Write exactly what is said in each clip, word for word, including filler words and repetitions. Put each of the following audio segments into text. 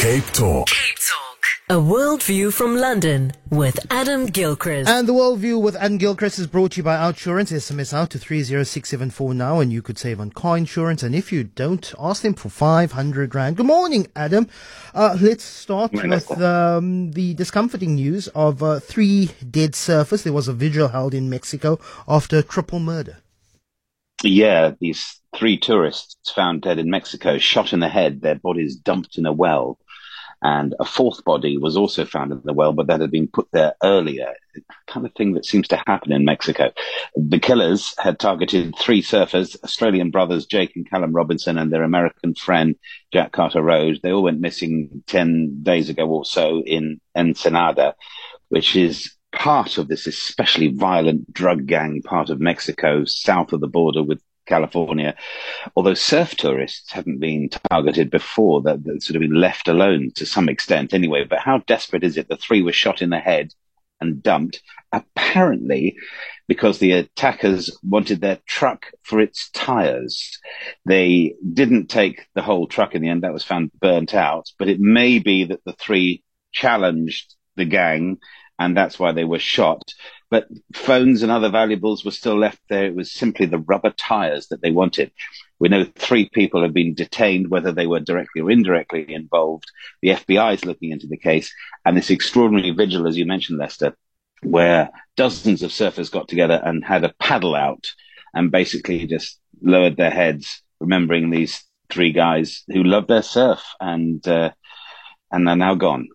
Cape Talk. Cape Talk. A worldview from London with Adam Gilchrist. And the Worldview with Adam Gilchrist is brought to you by Outsurance. S M S out to three zero six seven four now and you could save on car insurance. And if you don't, ask them for five hundred rand. Good morning, Adam. Uh, let's start with um, the discomforting news of uh, three dead surfers. There was a vigil held in Mexico after a triple murder. Yeah, these three tourists found dead in Mexico, shot in the head, their bodies dumped in a well. And a fourth body was also found in the well, but that had been put there earlier. Kind of thing that seems to happen in Mexico. The killers had targeted three surfers, Australian brothers Jake and Callum Robinson and their American friend Jack Carter Rose. They all went missing ten days ago or so in Ensenada, which is part of this especially violent drug gang part of Mexico, south of the border with California. Although surf tourists haven't been targeted before, that they've sort of been left alone to some extent anyway. But how desperate is it? The three were shot in the head and dumped, apparently because the attackers wanted their truck for its tires. They didn't take the whole truck in the end. That was found burnt out. But it may be that the three challenged the gang, and that's why they were shot. But phones and other valuables were still left there. It was simply the rubber tires that they wanted. We know three people have been detained, whether they were directly or indirectly involved. The F B I is looking into the case. And this extraordinary vigil, as you mentioned, Lester, where dozens of surfers got together and had a paddle out and basically just lowered their heads, remembering these three guys who loved their surf and, uh, and are now gone.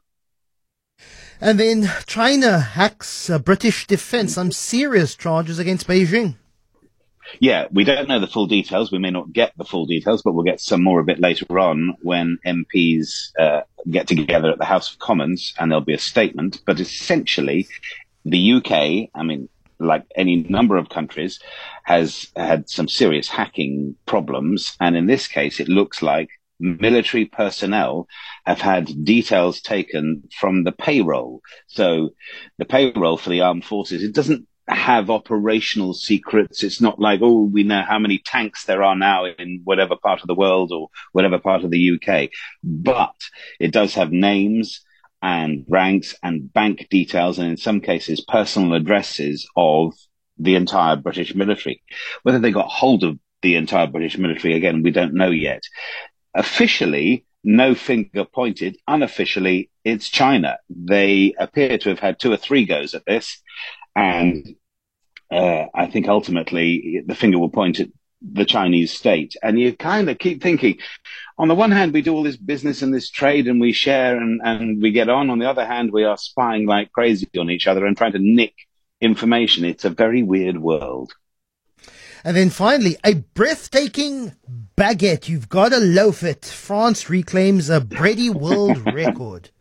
And then China hacks uh, British defense. Some serious charges against Beijing. Yeah, we don't know the full details. We may not get the full details, but we'll get some more a bit later on when M Ps uh, get together at the House of Commons and there'll be a statement. But essentially, the U K, I mean, like any number of countries, has had some serious hacking problems. And in this case, it looks like military personnel have had details taken from the payroll. So the payroll for the armed forces, it doesn't have operational secrets. It's not like, oh, we know how many tanks there are now in whatever part of the world or whatever part of the U K. But it does have names and ranks and bank details, and in some cases, personal addresses of the entire British military. Whether they got hold of the entire British military, again, we don't know yet. Officially, no finger pointed. Unofficially, it's China. They appear to have had two or three goes at this. And uh, I think ultimately the finger will point at the Chinese state. And you kind of keep thinking, on the one hand, we do all this business and this trade and we share and, and we get on. On the other hand, we are spying like crazy on each other and trying to nick information. It's a very weird world. And then finally, a breathtaking baguette. You've got to loaf it. France reclaims a bready world record.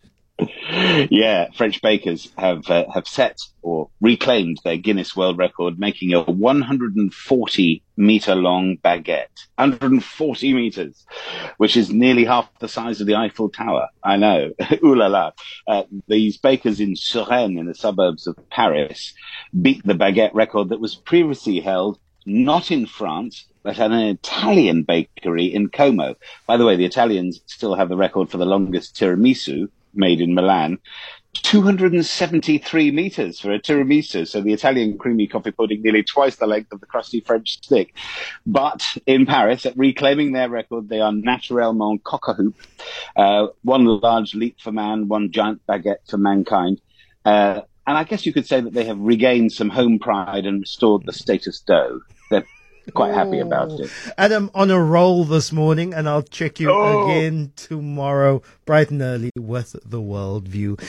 Yeah, French bakers have uh, have set or reclaimed their Guinness World Record, making a one hundred forty meter long baguette. one hundred forty meters, which is nearly half the size of the Eiffel Tower. I know. Ooh la la. Uh, these bakers in Suresnes, in the suburbs of Paris, beat the baguette record that was previously held not in France, but at an Italian bakery in Como. By the way, the Italians still have the record for the longest tiramisu, made in Milan. two hundred seventy-three meters for a tiramisu. So the Italian creamy coffee pudding, nearly twice the length of the crusty French stick. But in Paris, at reclaiming their record, they are naturellement coq à hoop. Uh, one large leap for man, one giant baguette for mankind. Uh, and I guess you could say that they have regained some home pride and restored the status quo. They're quite happy about it. Adam, on a roll this morning, and I'll check you oh. again tomorrow, bright and early, with the Worldview.